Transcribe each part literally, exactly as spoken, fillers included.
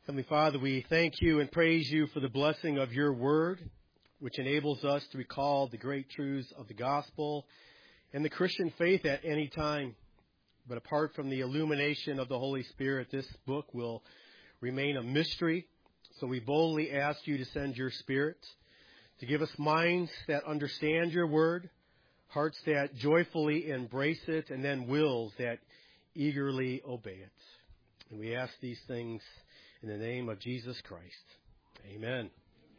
Heavenly Father, we thank you and praise you for the blessing of your word, which enables us to recall the great truths of the gospel and the Christian faith at any time. But apart from the illumination of the Holy Spirit, this book will remain a mystery. So we boldly ask you to send your Spirit to give us minds that understand your word, hearts that joyfully embrace it, and then wills that eagerly obey it. And we ask these things in the name of Jesus Christ. Amen.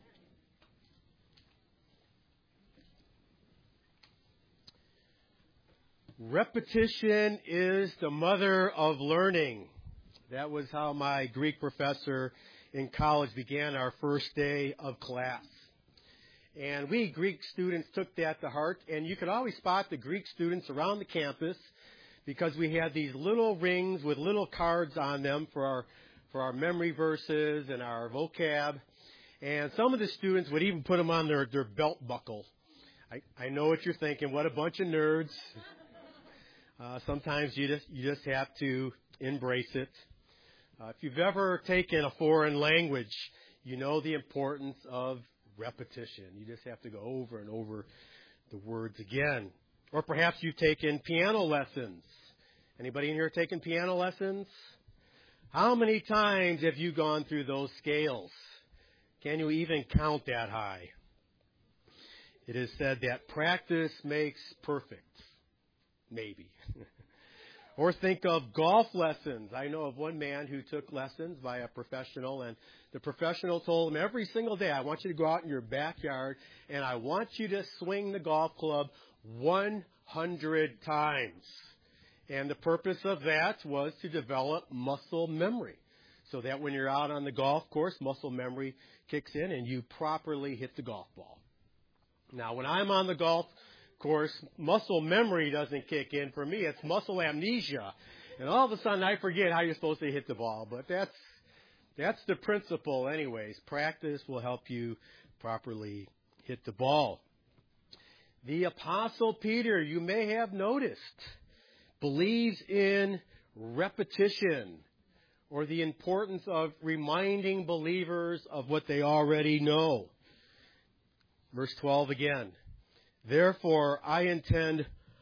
Repetition is the mother of learning. That was how my Greek professor in college began our first day of class. And we Greek students took that to heart, and you could always spot the Greek students around the campus because we had these little rings with little cards on them for our for our memory verses and our vocab. And some of the students would even put them on their, their belt buckle. I, I know what you're thinking. What a bunch of nerds. Uh, sometimes you just you just have to embrace it. Uh, if you've ever taken a foreign language, you know the importance of repetition. You just have to go over and over the words again. Or perhaps you've taken piano lessons. Anybody in here taken piano lessons? How many times have you gone through those scales? Can you even count that high? It is said that practice makes perfect. Maybe. Or think of golf lessons. I know of one man who took lessons by a professional, and the professional told him every single day, I want you to go out in your backyard, and I want you to swing the golf club one hundred times. And the purpose of that was to develop muscle memory, so that when you're out on the golf course, muscle memory kicks in and you properly hit the golf ball. Now, when I'm on the golf course, muscle memory doesn't kick in for me. It's muscle amnesia. And all of a sudden I forget how you're supposed to hit the ball. But that's that's the principle anyways. Practice will help you properly hit the ball. The Apostle Peter, you may have noticed, believes in repetition, or the importance of reminding believers of what they already know. Verse twelve again. Therefore, I intend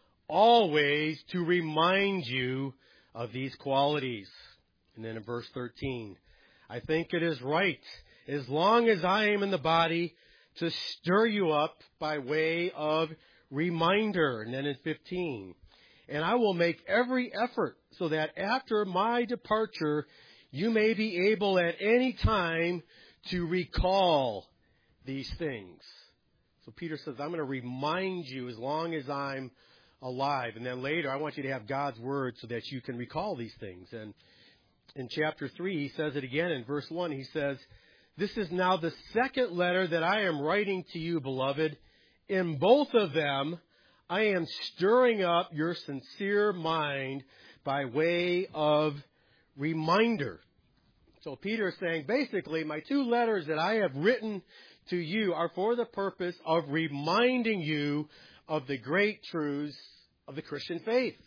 always to remind you of these qualities. And then in verse thirteen, I think it is right, as long as I am in the body, to stir you up by way of reminder. And then in fifteen, and I will make every effort so that after my departure, you may be able at any time to recall these things. So Peter says, I'm going to remind you as long as I'm alive. And then later, I want you to have God's word so that you can recall these things. And in chapter three, he says it again in verse one. He says, this is now the second letter that I am writing to you, beloved. In both of them, I am stirring up your sincere mind by way of reminder. So Peter is saying, basically, my two letters that I have written to you are for the purpose of reminding you of the great truths of the Christian faith.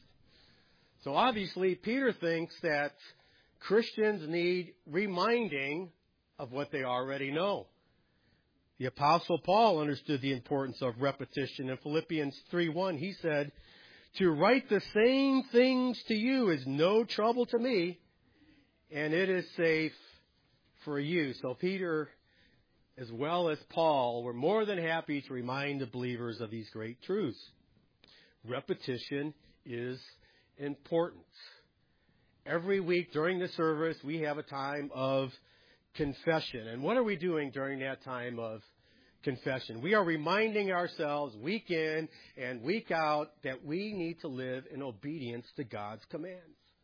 So obviously, Peter thinks that Christians need reminding of what they already know. The Apostle Paul understood the importance of repetition. In Philippians three one, he said, to write the same things to you is no trouble to me, and it is safe for you. So Peter, as well as Paul, were more than happy to remind the believers of these great truths. Repetition is important. Every week during the service, we have a time of confession. And what are we doing during that time of confession? We are reminding ourselves week in and week out that we need to live in obedience to God's commands.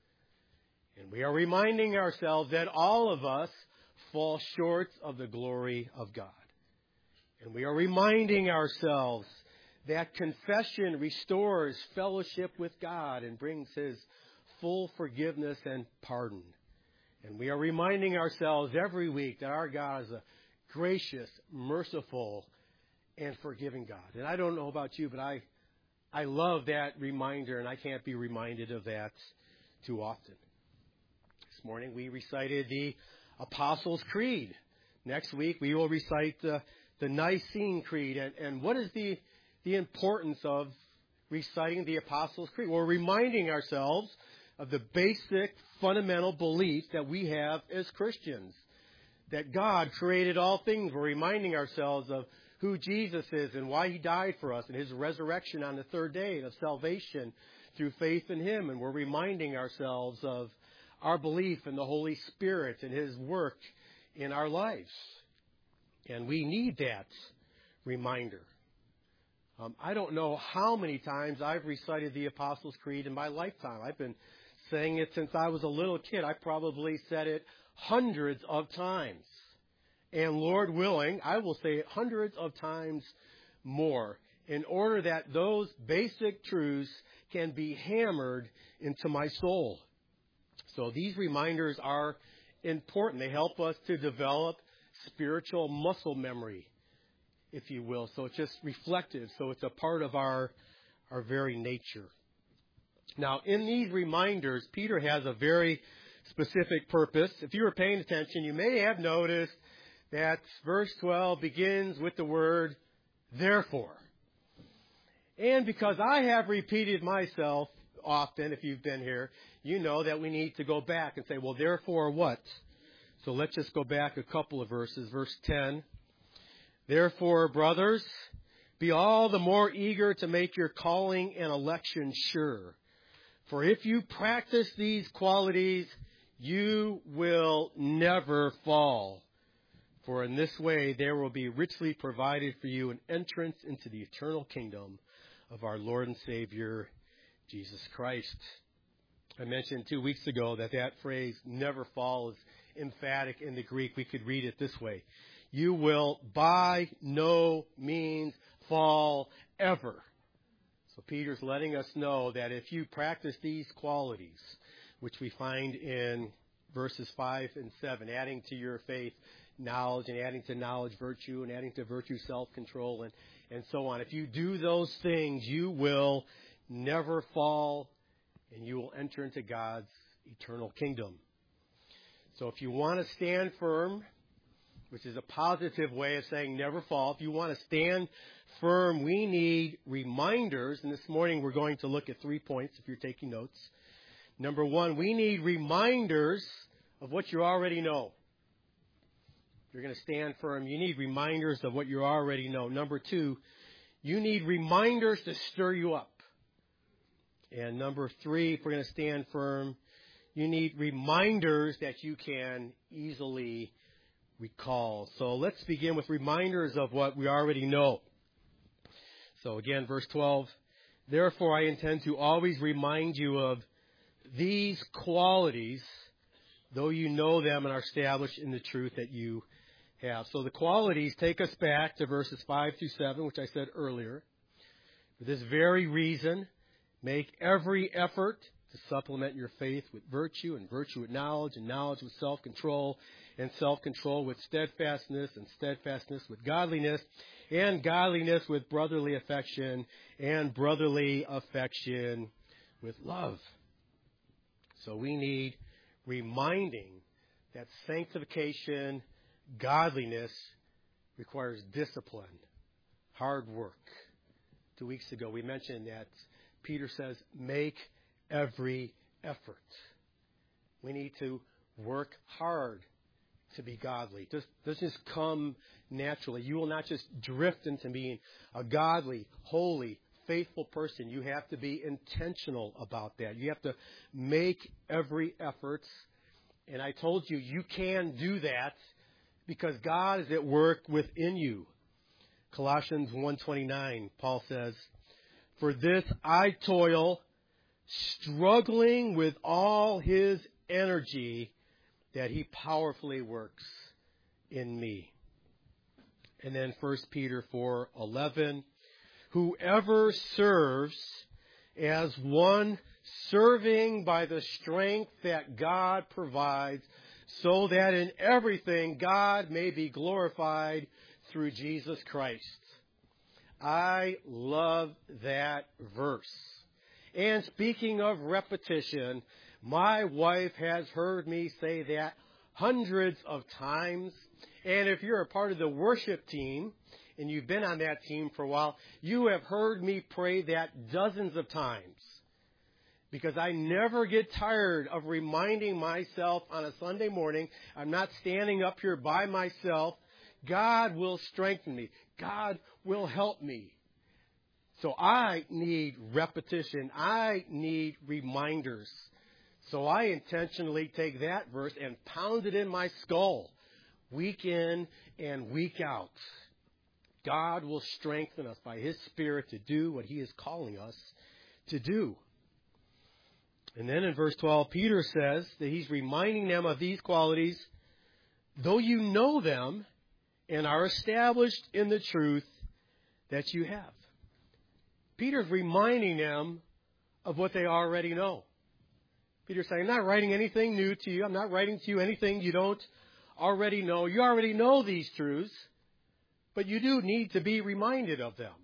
And we are reminding ourselves that all of us fall short of the glory of God. And we are reminding ourselves that confession restores fellowship with God and brings His full forgiveness and pardon. And we are reminding ourselves every week that our God is a gracious, merciful, and forgiving God. And I don't know about you, but I, I love that reminder, and I can't be reminded of that too often. This morning we recited the Apostles' Creed. Next week we will recite the, the Nicene Creed. And, and what is the, the importance of reciting the Apostles' Creed? We're reminding ourselves of the basic fundamental belief that we have as Christians, that God created all things. We're reminding ourselves of who Jesus is and why he died for us and his resurrection on the third day of salvation through faith in him. And we're reminding ourselves of our belief in the Holy Spirit and his work in our lives. And we need that reminder. Um, I don't know how many times I've recited the Apostles' Creed in my lifetime. I've been saying it since I was a little kid. I probably said it hundreds of times. And Lord willing, I will say it hundreds of times more in order that those basic truths can be hammered into my soul. So these reminders are important. They help us to develop spiritual muscle memory, if you will. So it's just reflective. So it's a part of our, our very nature. Now, in these reminders, Peter has a very specific purpose. If you were paying attention, you may have noticed that verse twelve begins with the word therefore. And because I have repeated myself often, if you've been here, you know that we need to go back and say, well, therefore what? So let's just go back a couple of verses. Verse ten. Therefore, brothers, be all the more eager to make your calling and election sure. For if you practice these qualities, you will never fall. For in this way there will be richly provided for you an entrance into the eternal kingdom of our Lord and Savior, Jesus Christ. I mentioned two weeks ago that that phrase, never fall, is emphatic in the Greek. We could read it this way. You will by no means fall ever. So Peter's letting us know that if you practice these qualities, which we find in verses five and seven, adding to your faith knowledge, and adding to knowledge virtue, and adding to virtue self-control, and, and so on. If you do those things, you will never fall, and you will enter into God's eternal kingdom. So if you want to stand firm, which is a positive way of saying never fall, if you want to stand firm, we need reminders. And this morning we're going to look at three points if you're taking notes. Number one, we need reminders of what you already know. If you're going to stand firm, you need reminders of what you already know. Number two, you need reminders to stir you up. And number three, if we're going to stand firm, you need reminders that you can easily recall. So let's begin with reminders of what we already know. So again, verse twelve, therefore I intend to always remind you of these qualities, though you know them and are established in the truth that you have. So the qualities take us back to verses five through seven, which I said earlier. For this very reason, make every effort to supplement your faith with virtue, and virtue with knowledge, and knowledge with self-control, and self-control with steadfastness, and steadfastness with godliness, and godliness with brotherly affection, and brotherly affection with love. So we need reminding that sanctification, godliness requires discipline, hard work. Two weeks ago we mentioned that Peter says, make every effort. We need to work hard to be godly. It just doesn't just come naturally. You will not just drift into being a godly, holy, faithful person. You have to be intentional about that. You have to make every effort. And I told you, you can do that because God is at work within you. Colossians one twenty-nine, Paul says, for this I toil, struggling with all his energy that he powerfully works in me. And then First Peter four eleven, whoever serves as one serving by the strength that God provides, so that in everything God may be glorified through Jesus Christ. I love that verse. And speaking of repetition, my wife has heard me say that hundreds of times. And if you're a part of the worship team, and you've been on that team for a while, you have heard me pray that dozens of times. Because I never get tired of reminding myself on a Sunday morning, I'm not standing up here by myself. God will strengthen me. God will help me. So I need repetition. I need reminders. So I intentionally take that verse and pound it in my skull, week in and week out. God will strengthen us by His Spirit to do what He is calling us to do. And then in verse twelve, Peter says that he's reminding them of these qualities, though you know them and are established in the truth that you have. Peter's reminding them of what they already know. Peter's saying, I'm not writing anything new to you. I'm not writing to you anything you don't already know. You already know these truths, but you do need to be reminded of them.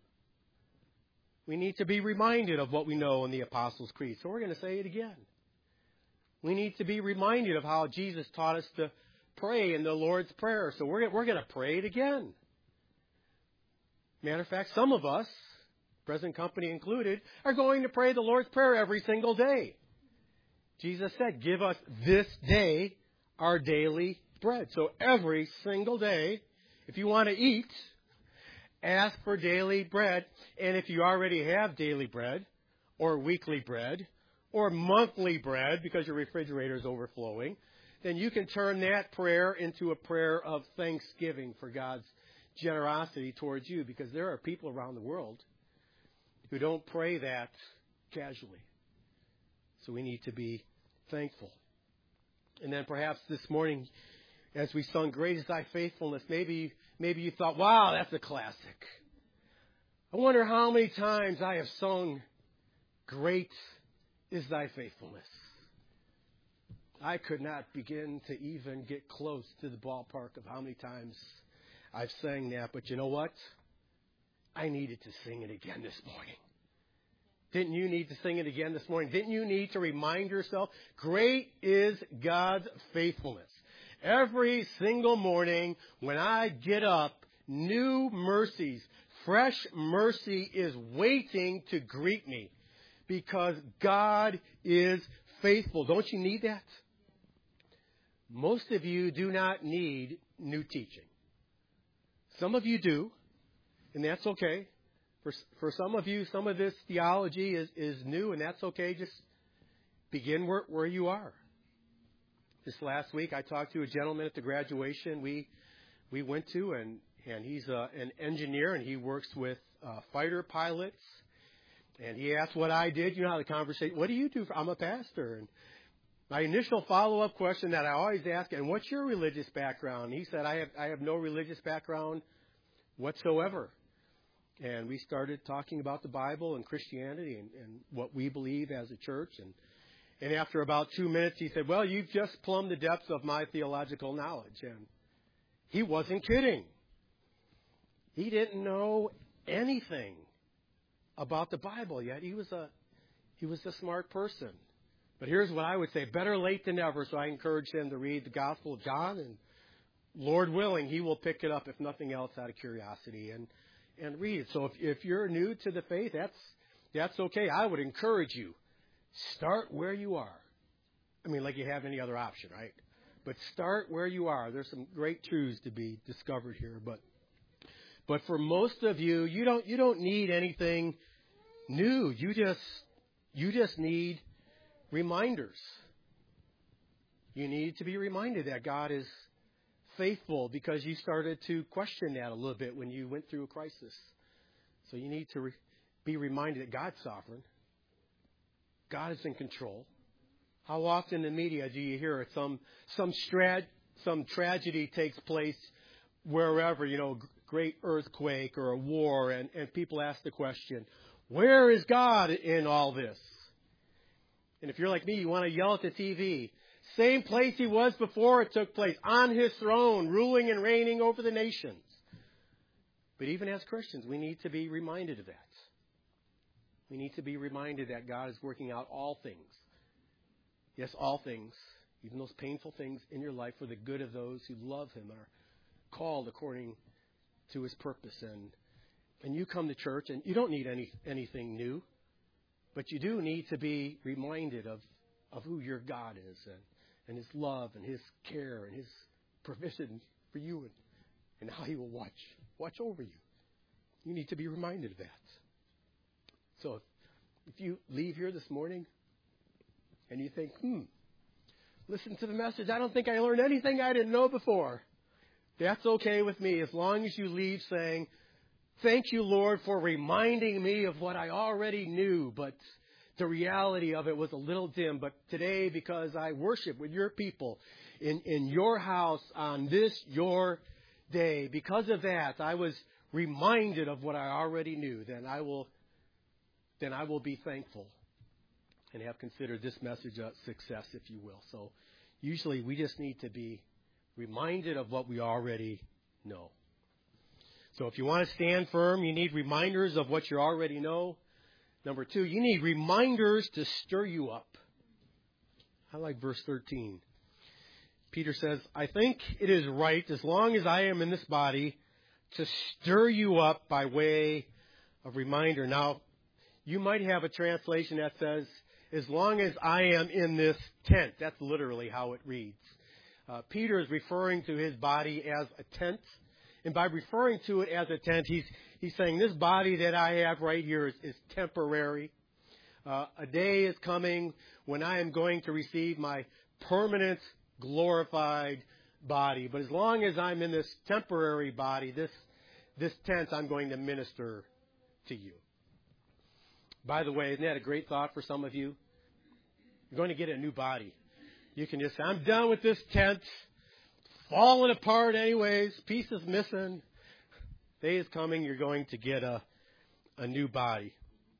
We need to be reminded of what we know in the Apostles' Creed. So we're going to say it again. We need to be reminded of how Jesus taught us to pray in the Lord's Prayer. So we're, we're going to pray it again. Matter of fact, some of us, present company included, are going to pray the Lord's Prayer every single day. Jesus said, give us this day our daily bread. So every single day, if you want to eat, ask for daily bread. And if you already have daily bread, or weekly bread, or monthly bread, because your refrigerator is overflowing, then you can turn that prayer into a prayer of thanksgiving for God's generosity towards you, because there are people around the world who don't pray that casually. So we need to be thankful. And then perhaps this morning, as we sung Great is Thy Faithfulness, maybe maybe you thought, wow, that's a classic. I wonder how many times I have sung Great is Thy Faithfulness. I could not begin to even get close to the ballpark of how many times I've sang that. But you know what? I needed to sing it again this morning. Didn't you need to sing it again this morning? Didn't you need to remind yourself? Great is God's faithfulness. Every single morning when I get up, new mercies, fresh mercy is waiting to greet me because God is faithful. Don't you need that? Most of you do not need new teaching. Some of you do, and that's okay. For, for some of you, some of this theology is, is new, and that's okay. Just begin where, where you are. This last week, I talked to a gentleman at the graduation we we went to, and, and he's a, an engineer, and he works with uh, fighter pilots. And he asked what I did. You know how the conversation, what do you do? For, I'm a pastor. And my initial follow-up question that I always ask, and what's your religious background? He said, I have I have no religious background whatsoever. And we started talking about the Bible and Christianity and, and what we believe as a church. And, and after about two minutes, he said, well, you've just plumbed the depths of my theological knowledge. And he wasn't kidding. He didn't know anything about the Bible yet. He was a he was a smart person. But here's what I would say, better late than never. So I encourage him to read the Gospel of John. And Lord willing, he will pick it up, if nothing else, out of curiosity. And And read it. So if, if you're new to the faith, that's that's okay. I would encourage you, start where you are. I mean, like you have any other option, right? But start where you are. There's some great truths to be discovered here. But but for most of you, you don't you don't need anything new. You just you just need reminders. You need to be reminded that God is faithful because you started to question that a little bit when you went through a crisis. So you need to re- be reminded that God's sovereign. God is in control. How often in the media do you hear it? Some some strat, some tragedy takes place wherever, you know, great earthquake or a war, and, and people ask the question, where is God in all this? And if you're like me, you want to yell at the T V. Same place he was before it took place, on his throne, ruling and reigning over the nations. But even as Christians, we need to be reminded of that. We need to be reminded that God is working out all things. Yes, all things even those painful things in your life, for the good of those who love him and are called according to his purpose. And and you come to church, and you don't need any anything new, but you do need to be reminded of, of who your God is, and, and his love and his care and his provision for you, and, and how he will watch watch over you. You need to be reminded of that. So if, if you leave here this morning and you think, hmm, listen to the message, I don't think I learned anything I didn't know before. That's okay with me, as long as you leave saying, thank you, Lord, for reminding me of what I already knew, but the reality of it was a little dim. But today, because I worship with your people in, in your house on this, your day, because of that, I was reminded of what I already knew. Then I will, then I will be thankful and have considered this message a success, if you will. So usually we just need to be reminded of what we already know. So if you want to stand firm, you need reminders of what you already know. Number two, you need reminders to stir you up. I like verse thirteen. Peter says, I think it is right, as long as I am in this body, to stir you up by way of reminder. Now, you might have a translation that says, as long as I am in this tent. That's literally how it reads. Uh, Peter is referring to his body as a tent. And by referring to it as a tent, he's he's saying this body that I have right here is, is temporary. Uh, a day is coming when I am going to receive my permanent, glorified body. But as long as I'm in this temporary body, this this tent, I'm going to minister to you. By the way, isn't that a great thought for some of you? You're going to get a new body. You can just say, I'm done with this tent. Falling apart anyways. Pieces missing. Day is coming. You're going to get a, a new body.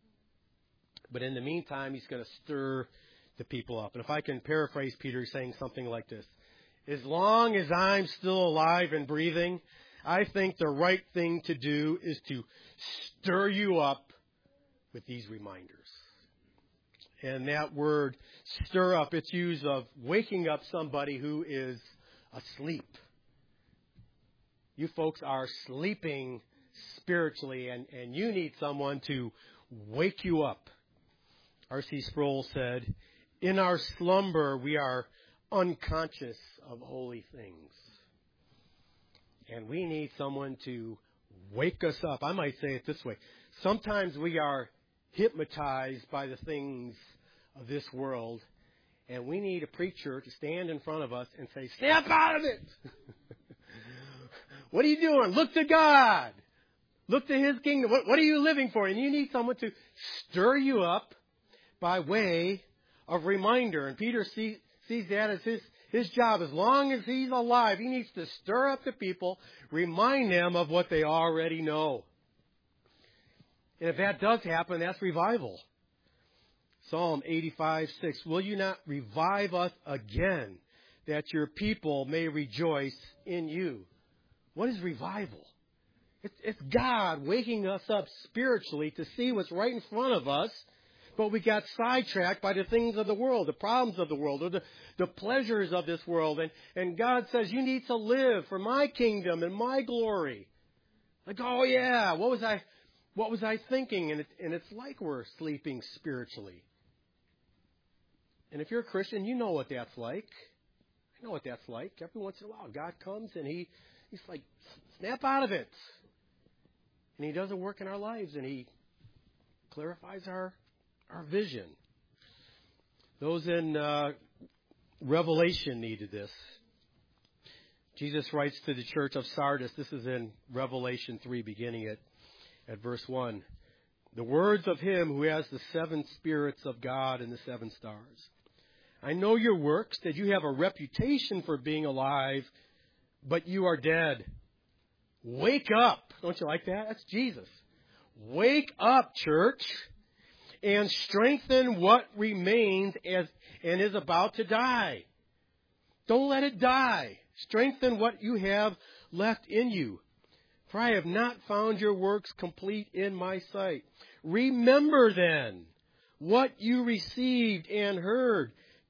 But in the meantime, he's going to stir the people up. And if I can paraphrase Peter, he's saying something like this. As long as I'm still alive and breathing, I think the right thing to do is to stir you up with these reminders. And that word, stir up, it's used of waking up somebody who is asleep. You folks are sleeping spiritually, and, and you need someone to wake you up. R C Sproul said, in our slumber, we are unconscious of holy things. And we need someone to wake us up. I might say it this way. Sometimes we are hypnotized by the things of this world, and we need a preacher to stand in front of us and say, snap out of it! What are you doing? Look to God. Look to his kingdom. What, what are you living for? And you need someone to stir you up by way of reminder. And Peter see, sees that as his, his job. As long as he's alive, he needs to stir up the people, remind them of what they already know. And if that does happen, that's revival. Psalm eighty-five, six. Will you not revive us again, that your people may rejoice in you? What is revival? It's, it's God waking us up spiritually to see what's right in front of us, but we got sidetracked by the things of the world, the problems of the world, or the, the pleasures of this world. And, and God says, you need to live for my kingdom and my glory. Like, oh yeah, what was I... What was I thinking? And, it, and it's like we're sleeping spiritually. And if you're a Christian, you know what that's like. I know what that's like. Every once in a while, God comes and he, he's like, snap out of it. And he does a work in our lives, and he clarifies our, our vision. Those in uh, Revelation needed this. Jesus writes to the church of Sardis. This is in Revelation three, beginning at At verse one, the words of him who has the seven spirits of God and the seven stars. I know your works, that you have a reputation for being alive, but you are dead. Wake up. Don't you like that? That's Jesus. Wake up, church, and strengthen what remains as and is about to die. Don't let it die. Strengthen what you have left in you. For I have not found your works complete in my sight. Remember then what you received and heard.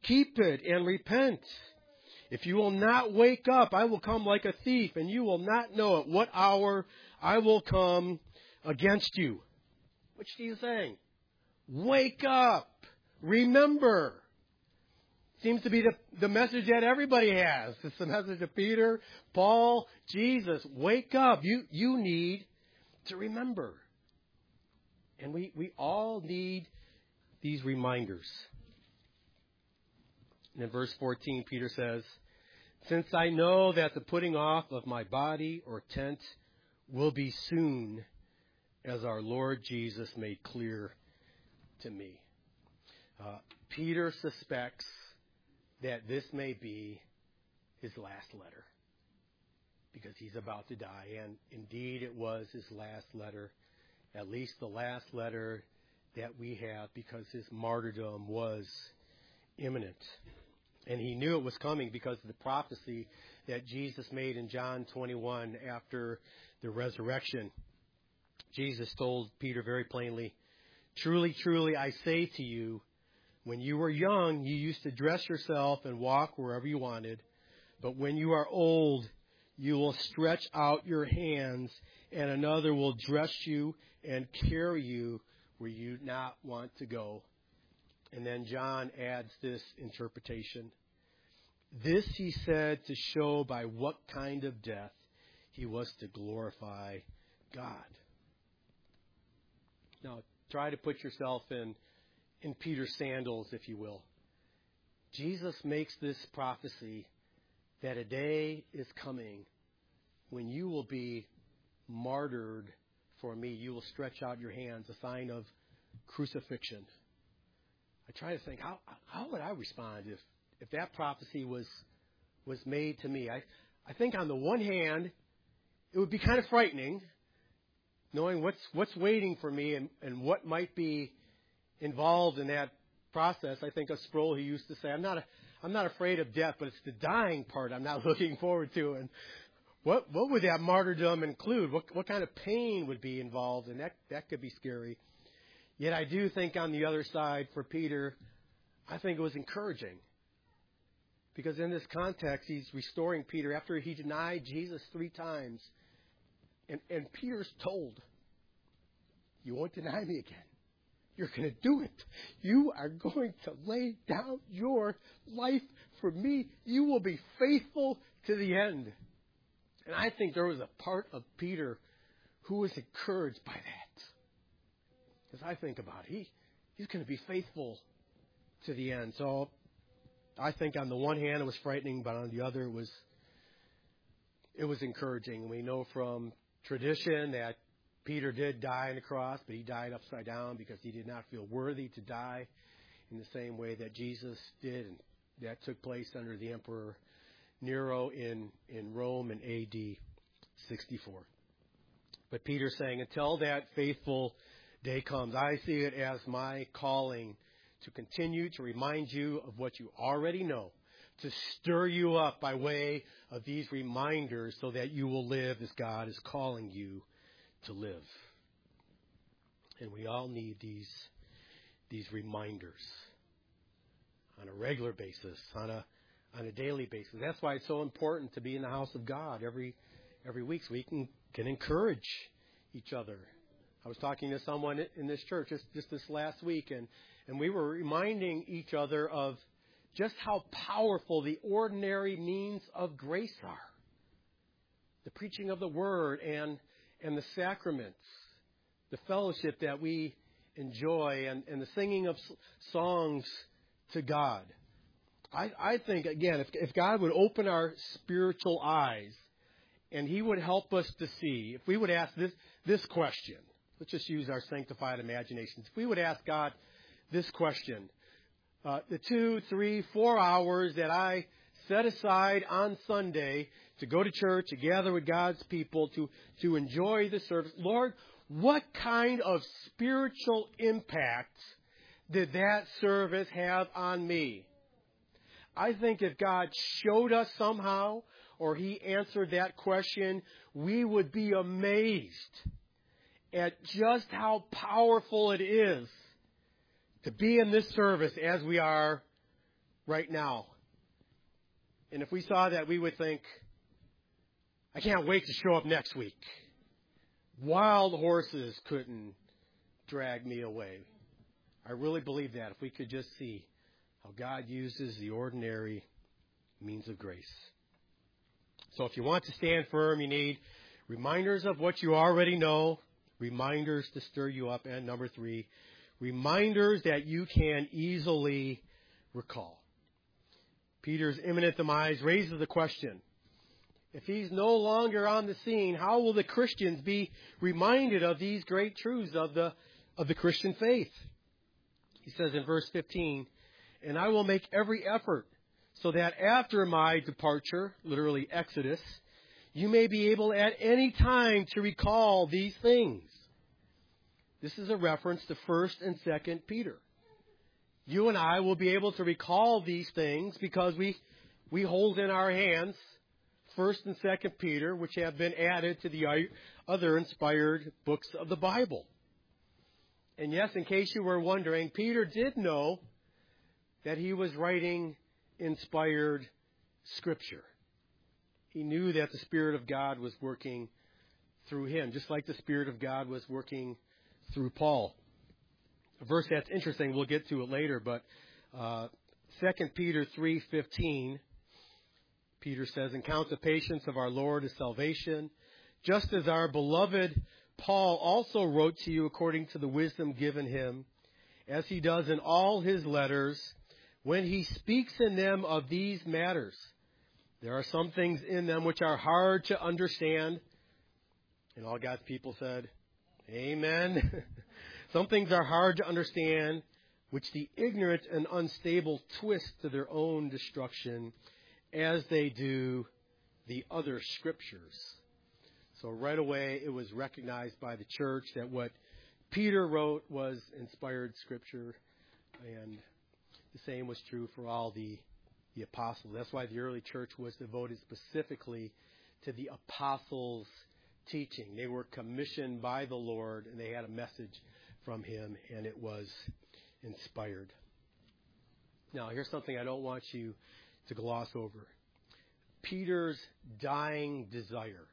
keep it and repent. If you will not wake up, I will come like a thief, and you will not know at what hour I will come against you. What's Jesus saying? Wake up. Remember. Seems to be the, the message that everybody has. It's the message of Peter, Paul, Jesus. Wake up. You, you need to remember. And we, we all need these reminders. And in verse fourteen, Peter says, since I know that the putting off of my body or tent will be soon, as our Lord Jesus made clear to me. Uh, Peter suspects that this may be his last letter, because he's about to die. And indeed, it was his last letter, at least the last letter that we have, because his martyrdom was imminent. And he knew it was coming because of the prophecy that Jesus made in John twenty-one after the resurrection. Jesus told Peter very plainly, truly, truly, I say to you, when you were young, you used to dress yourself and walk wherever you wanted. But when you are old, you will stretch out your hands, and another will dress you and carry you where you do not want to go. And then John adds this interpretation. This he said to show by what kind of death he was to glorify God. Now, try to put yourself in, in Peter's sandals, if you will. Jesus makes this prophecy that a day is coming when you will be martyred for me. You will stretch out your hands, a sign of crucifixion. I try to think, how how would I respond if, if that prophecy was was made to me? I, I think on the one hand, it would be kind of frightening, knowing what's what's waiting for me and, and what might be involved in that process. I think of Sproul, he used to say, I'm not a, I'm not afraid of death, but it's the dying part I'm not looking forward to. And what what would that martyrdom include? What what kind of pain would be involved? And that that could be scary. Yet I do think on the other side, for Peter, I think it was encouraging. Because in this context, he's restoring Peter after he denied Jesus three times. And, and Peter's told, you won't deny me again. You're going to do it. You are going to lay down your life for me. You will be faithful to the end. And I think there was a part of Peter who was encouraged by that. As I think about it, he, he's going to be faithful to the end. So I think on the one hand it was frightening, but on the other it was it was encouraging. We know from tradition that Peter did die on the cross, but he died upside down because he did not feel worthy to die in the same way that Jesus did. And that took place under the Emperor Nero in, in Rome in A D sixty-four. But Peter's saying, until that faithful day comes, I see it as my calling to continue to remind you of what you already know, to stir you up by way of these reminders so that you will live as God is calling you to live. And we all need these, these reminders on a regular basis, on a on a daily basis. That's why it's so important to be in the house of God every every week so we can, can encourage each other. I was talking to someone in this church just, just this last week, and, and we were reminding each other of just how powerful the ordinary means of grace are. The preaching of the Word and, and the sacraments, the fellowship that we enjoy, and, and the singing of songs to God. I, I think, again, if, if God would open our spiritual eyes and He would help us to see, if we would ask this, this question, let's just use our sanctified imaginations. If we would ask God this question, uh, the two, three, four hours that I set aside on Sunday to go to church, to gather with God's people, to, to enjoy the service, Lord, what kind of spiritual impact did that service have on me? I think if God showed us somehow, or He answered that question, we would be amazed at just how powerful it is to be in this service as we are right now. And if we saw that, we would think, I can't wait to show up next week. Wild horses couldn't drag me away. I really believe that if we could just see how God uses the ordinary means of grace. So if you want to stand firm, you need reminders of what you already know, reminders to stir you up, and number three, reminders that you can easily recall. Peter's imminent demise raises the question, if he's no longer on the scene, how will the Christians be reminded of these great truths of the of the Christian faith? He says in verse fifteen, and I will make every effort so that after my departure, literally Exodus, you may be able at any time to recall these things. This is a reference to First and Second Peter. You and I will be able to recall these things because we we hold in our hands First and Second Peter, which have been added to the other inspired books of the Bible. And yes, in case you were wondering, Peter did know that he was writing inspired Scripture. He knew that the Spirit of God was working through him, just like the Spirit of God was working through Paul. A verse that's interesting, we'll get to it later, but uh, Second Peter three fifteen, Peter says, and count the patience of our Lord as salvation, just as our beloved Paul also wrote to you according to the wisdom given him, as he does in all his letters, when he speaks in them of these matters. There are some things in them which are hard to understand. And all God's people said, amen. Some things are hard to understand, which the ignorant and unstable twist to their own destruction, as they do the other scriptures. So right away, it was recognized by the church that what Peter wrote was inspired Scripture, and the same was true for all the, the apostles. That's why the early church was devoted specifically to the apostles' teaching. They were commissioned by the Lord, and they had a message from Him, and it was inspired. Now, here's something I don't want you to gloss over. Peter's dying desire.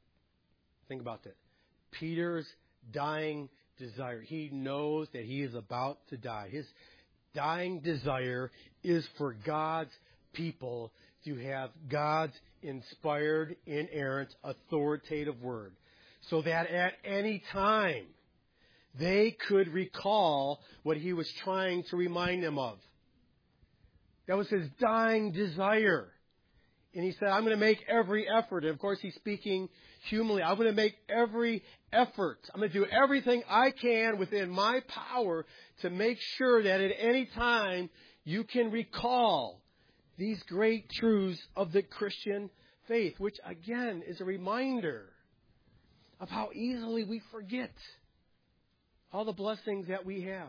Think about that. Peter's dying desire. He knows that he is about to die. His dying desire is for God's people to have God's inspired, inerrant, authoritative word, so that at any time they could recall what he was trying to remind them of. That was his dying desire. And he said, I'm going to make every effort. And of course, he's speaking humanly. I'm going to make every effort. I'm going to do everything I can within my power to make sure that at any time you can recall these great truths of the Christian faith, which again is a reminder of how easily we forget all the blessings that we have.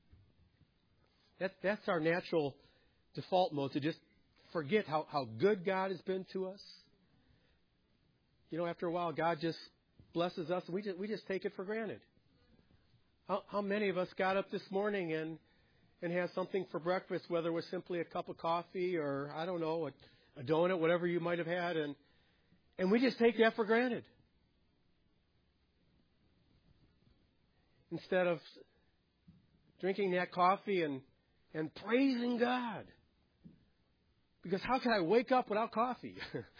That, that's our natural default mode, to just forget how, how good God has been to us. You know, after a while, God just blesses us, and we just, we just take it for granted. How, how many of us got up this morning and, and had something for breakfast, whether it was simply a cup of coffee or, I don't know, a, a donut, whatever you might have had, and, and we just take that for granted. Instead of drinking that coffee and, and praising God. Because how can I wake up without coffee?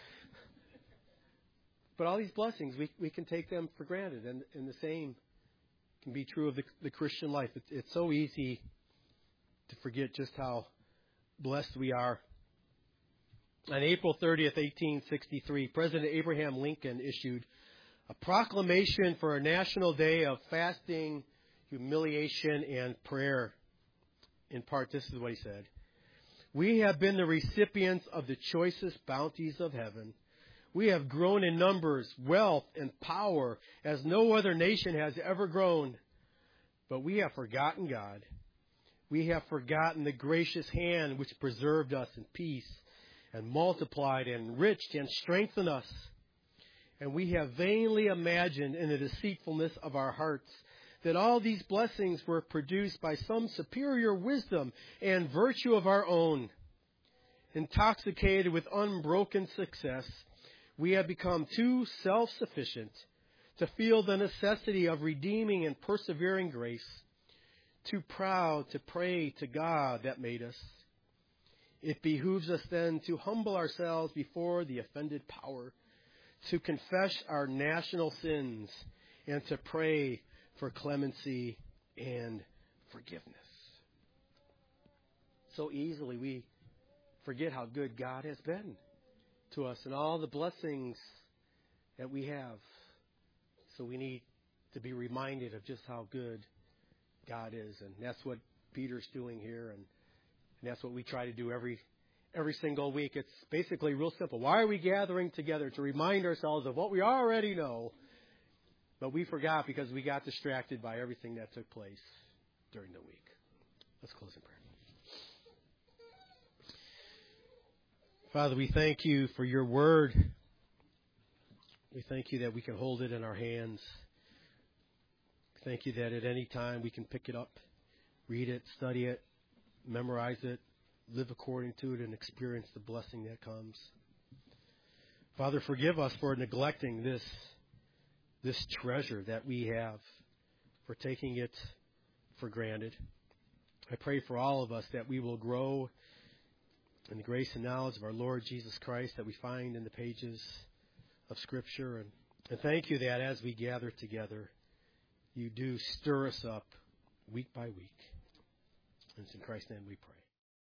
But all these blessings, we, we can take them for granted. And, and the same can be true of the, the Christian life. It's, it's so easy to forget just how blessed we are. On April thirtieth, eighteen sixty-three, President Abraham Lincoln issued a proclamation for a national day of fasting, humiliation, and prayer. In part, this is what he said. We have been the recipients of the choicest bounties of heaven. We have grown in numbers, wealth, and power as no other nation has ever grown. But we have forgotten God. We have forgotten the gracious hand which preserved us in peace and multiplied and enriched and strengthened us. And we have vainly imagined in the deceitfulness of our hearts that all these blessings were produced by some superior wisdom and virtue of our own. intoxicated with unbroken success, we have become too self-sufficient to feel the necessity of redeeming and persevering grace, too proud to pray to God that made us. It behooves us then to humble ourselves before the offended power, to confess our national sins, and to pray for clemency and forgiveness. So easily we forget how good God has been to us and all the blessings that we have. So we need to be reminded of just how good God is. And that's what Peter's doing here. And, and that's what we try to do every every single week. It's basically real simple. Why are we gathering together? To remind ourselves of what we already know. But we forgot because we got distracted by everything that took place during the week. Let's close in prayer. Father, we thank you for your word. We thank you that we can hold it in our hands. Thank you that at any time we can pick it up, read it, study it, memorize it, live according to it, and experience the blessing that comes. Father, forgive us for neglecting this, this treasure that we have, for taking it for granted. I pray for all of us that we will grow in the grace and knowledge of our Lord Jesus Christ that we find in the pages of Scripture. And, and thank you that as we gather together, you do stir us up week by week. And it's in Christ's name we pray.